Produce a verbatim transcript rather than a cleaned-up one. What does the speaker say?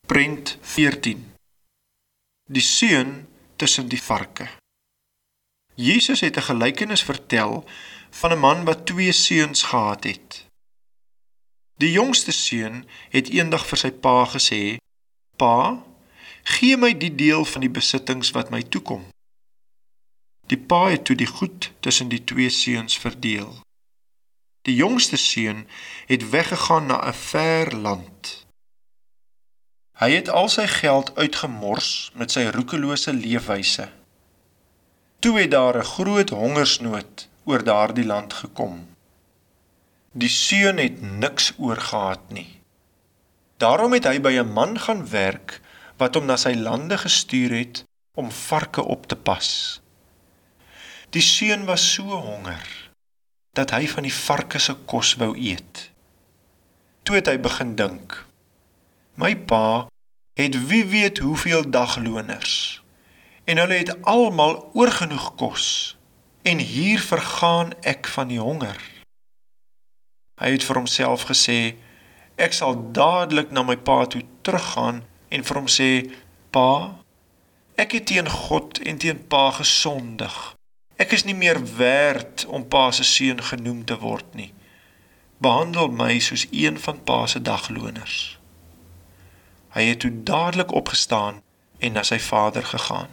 Prent veertien. Die seun tussen die varke. Jesus het 'n gelykenis vertel van 'n man wat twee seuns gehad het. Die jongste seun het eendag vir sy pa gesê: "Pa, gee my die deel van die besittings wat my toekom." Die pa het toe die goed tussen die twee seuns verdeel. Die jongste seun het weggegaan na 'n ver land. Hy het al sy geld uitgemors met sy roekelose leefwyse. Toe het daar 'n groot hongersnood oor daardie land gekom. Die seun het niks oorgehad nie. Daarom het hy by 'n man gaan werk wat hom na sy lande gestuur het om varke op te pas. Die seun was so honger dat hy van die varke se kos wou eet. Toe het hy begin dink: "My pa het wie weet hoeveel dagloners, en hulle het almal oorgenoeg kos, en hier vergaan ek van die honger." Hy het vir homself gesê: "Ek sal dadelik na my pa toe teruggaan en vir hom sê: Pa, ek het teen God en teen pa gesondig. Ek is nie meer werd om pa se seun genoem te word nie. Behandel my soos een van pa se dagloners." Hy het toe dadelik opgestaan en na sy vader gegaan.